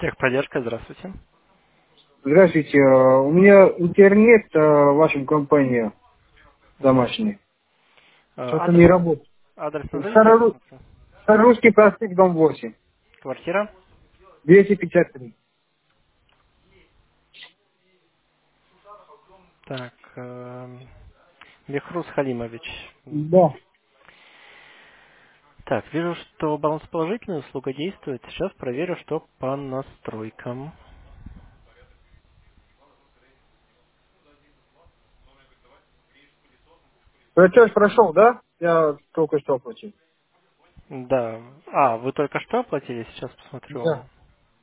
Техподдержка, здравствуйте. Здравствуйте. У меня интернет в вашем компании Мгм. домашний. Что-то Адрес, не работает. адрес назовите, я посмотрю. Старорусский проспект, дом 8. Квартира? 253. Так, Бехрус Халимович. Да. Так, вижу, что баланс положительный, услуга действует. Сейчас проверю, что по настройкам. Платеж прошел, да? Я только что оплатил. Да. Вы только что оплатили? Сейчас посмотрю. Да.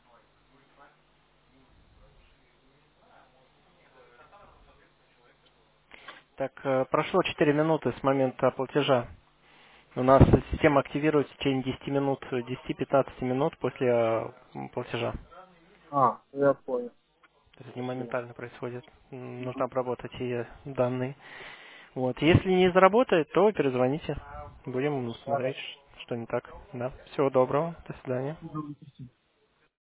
Так, прошло 4 минуты с момента платежа. У нас система активируется в течение 10 минут, 10-15 минут после платежа. Я понял. То есть не моментально происходит. Нужно обработать ее данные. Вот. Если не заработает, то перезвоните. Будем смотреть, что не так. Да. Всего доброго. До свидания.